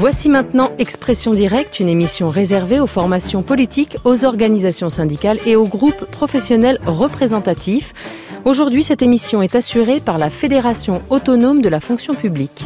Voici maintenant Expression Directe, une émission réservée aux formations politiques, aux organisations syndicales et aux groupes professionnels représentatifs. Aujourd'hui, cette émission est assurée par la Fédération autonome de la fonction publique.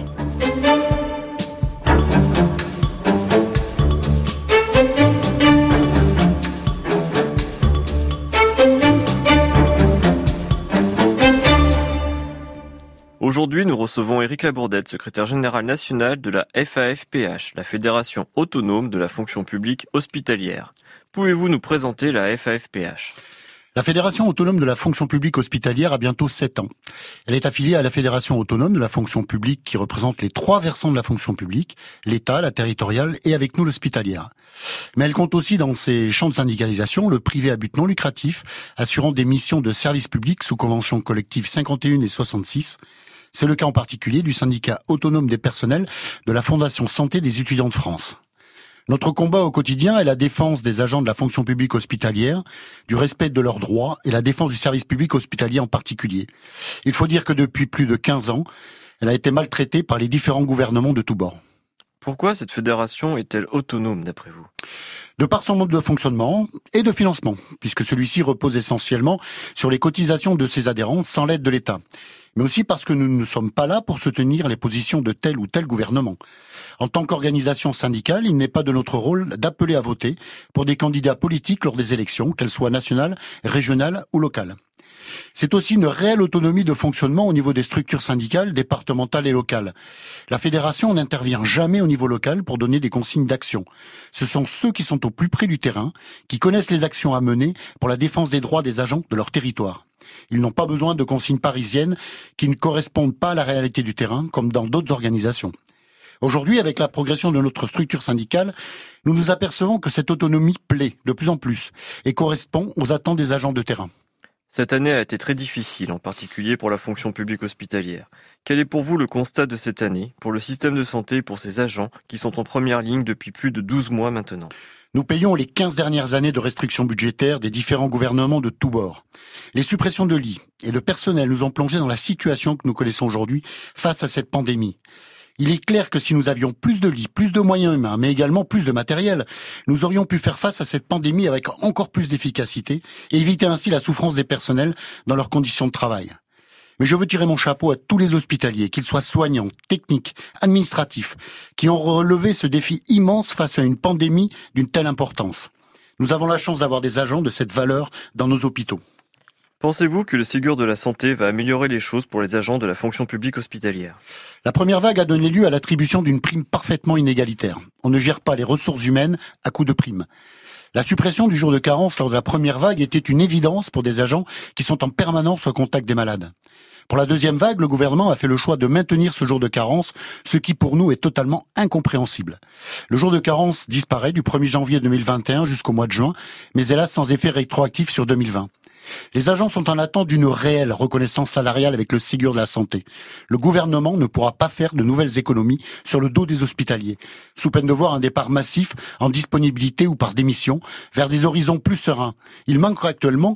Aujourd'hui, nous recevons Éric Labourdette, secrétaire général national de la FAFPH, la Fédération autonome de la fonction publique hospitalière. Pouvez-vous nous présenter la FAFPH ? La Fédération autonome de la fonction publique hospitalière a bientôt 7 ans. Elle est affiliée à la Fédération autonome de la fonction publique qui représente les 3 versants de la fonction publique, l'État, la territoriale et avec nous l'hospitalière. Mais elle compte aussi dans ses champs de syndicalisation le privé à but non lucratif, assurant des missions de service public sous convention collective 51 et 66. C'est le cas en particulier du syndicat autonome des personnels de la Fondation Santé des étudiants de France. Notre combat au quotidien est la défense des agents de la fonction publique hospitalière, du respect de leurs droits et la défense du service public hospitalier en particulier. Il faut dire que depuis plus de 15 ans, elle a été maltraitée par les différents gouvernements de tous bords. Pourquoi cette fédération est-elle autonome d'après vous ? De par son mode de fonctionnement et de financement, puisque celui-ci repose essentiellement sur les cotisations de ses adhérents sans l'aide de l'État. Mais aussi parce que nous ne sommes pas là pour soutenir les positions de tel ou tel gouvernement. En tant qu'organisation syndicale, il n'est pas de notre rôle d'appeler à voter pour des candidats politiques lors des élections, qu'elles soient nationales, régionales ou locales. C'est aussi une réelle autonomie de fonctionnement au niveau des structures syndicales, départementales et locales. La fédération n'intervient jamais au niveau local pour donner des consignes d'action. Ce sont ceux qui sont au plus près du terrain, qui connaissent les actions à mener pour la défense des droits des agents de leur territoire. Ils n'ont pas besoin de consignes parisiennes qui ne correspondent pas à la réalité du terrain, comme dans d'autres organisations. Aujourd'hui, avec la progression de notre structure syndicale, nous nous apercevons que cette autonomie plaît de plus en plus et correspond aux attentes des agents de terrain. Cette année a été très difficile, en particulier pour la fonction publique hospitalière. Quel est pour vous le constat de cette année, pour le système de santé et pour ses agents qui sont en première ligne depuis plus de 12 mois maintenant ? Nous payons les 15 dernières années de restrictions budgétaires des différents gouvernements de tous bords. Les suppressions de lits et de personnel nous ont plongés dans la situation que nous connaissons aujourd'hui face à cette pandémie. Il est clair que si nous avions plus de lits, plus de moyens humains, mais également plus de matériel, nous aurions pu faire face à cette pandémie avec encore plus d'efficacité et éviter ainsi la souffrance des personnels dans leurs conditions de travail. Mais je veux tirer mon chapeau à tous les hospitaliers, qu'ils soient soignants, techniques, administratifs, qui ont relevé ce défi immense face à une pandémie d'une telle importance. Nous avons la chance d'avoir des agents de cette valeur dans nos hôpitaux. Pensez-vous que le Ségur de la santé va améliorer les choses pour les agents de la fonction publique hospitalière ? La première vague a donné lieu à l'attribution d'une prime parfaitement inégalitaire. On ne gère pas les ressources humaines à coup de prime. La suppression du jour de carence lors de la première vague était une évidence pour des agents qui sont en permanence au contact des malades. Pour la deuxième vague, le gouvernement a fait le choix de maintenir ce jour de carence, ce qui pour nous est totalement incompréhensible. Le jour de carence disparaît du 1er janvier 2021 jusqu'au mois de juin, mais hélas sans effet rétroactif sur 2020. Les agents sont en attente d'une réelle reconnaissance salariale avec le Ségur de la santé. Le gouvernement ne pourra pas faire de nouvelles économies sur le dos des hospitaliers, sous peine de voir un départ massif en disponibilité ou par démission vers des horizons plus sereins. Il manque actuellement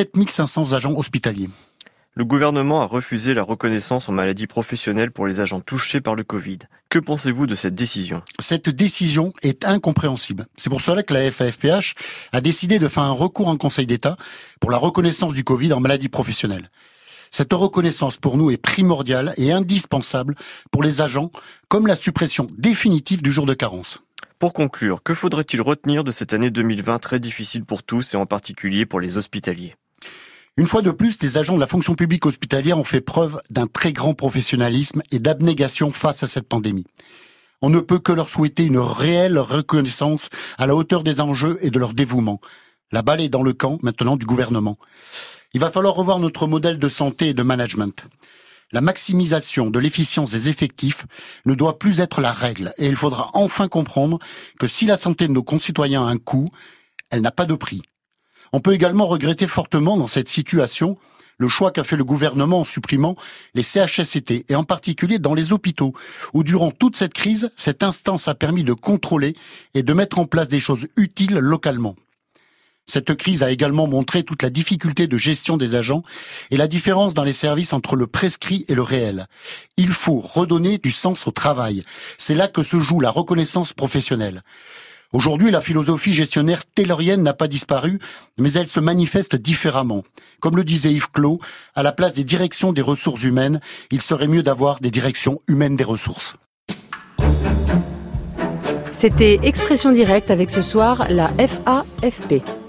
7500 agents hospitaliers. Le gouvernement a refusé la reconnaissance en maladie professionnelle pour les agents touchés par le Covid. Que pensez-vous de cette décision ? Cette décision est incompréhensible. C'est pour cela que la FAFPH a décidé de faire un recours en Conseil d'État pour la reconnaissance du Covid en maladie professionnelle. Cette reconnaissance pour nous est primordiale et indispensable pour les agents, comme la suppression définitive du jour de carence. Pour conclure, que faudrait-il retenir de cette année 2020 très difficile pour tous et en particulier pour les hospitaliers ? Une fois de plus, les agents de la fonction publique hospitalière ont fait preuve d'un très grand professionnalisme et d'abnégation face à cette pandémie. On ne peut que leur souhaiter une réelle reconnaissance à la hauteur des enjeux et de leur dévouement. La balle est dans le camp maintenant du gouvernement. Il va falloir revoir notre modèle de santé et de management. La maximisation de l'efficience des effectifs ne doit plus être la règle et il faudra enfin comprendre que si la santé de nos concitoyens a un coût, elle n'a pas de prix. On peut également regretter fortement dans cette situation le choix qu'a fait le gouvernement en supprimant les CHSCT, et en particulier dans les hôpitaux, où durant toute cette crise, cette instance a permis de contrôler et de mettre en place des choses utiles localement. Cette crise a également montré toute la difficulté de gestion des agents et la différence dans les services entre le prescrit et le réel. Il faut redonner du sens au travail. C'est là que se joue la reconnaissance professionnelle. Aujourd'hui, la philosophie gestionnaire taylorienne n'a pas disparu, mais elle se manifeste différemment. Comme le disait Yves Clos, à la place des directions des ressources humaines, il serait mieux d'avoir des directions humaines des ressources. C'était Expression directe avec ce soir la FAFP.